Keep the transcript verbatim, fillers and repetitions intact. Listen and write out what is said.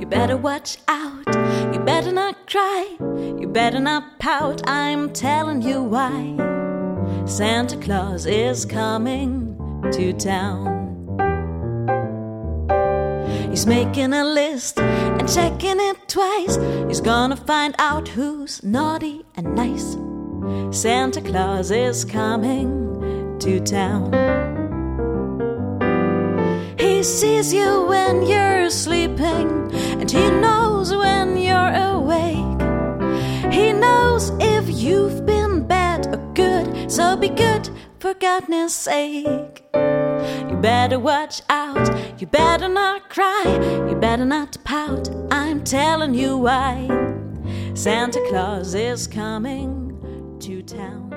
better watch out, you better not cry, you better not pout, I'm telling you why. Santa Claus is coming to town. He's making a list and checking it twice. He's gonna find out who's naughty and nice. Santa Claus is coming to town. He sees you when you're sleeping, and he knows when you're awake. He knows if you've been bad or good, so be good for goodness sake. You better watch out, you better not cry, you better not pout, I'm telling you why. Santa Claus is coming to town.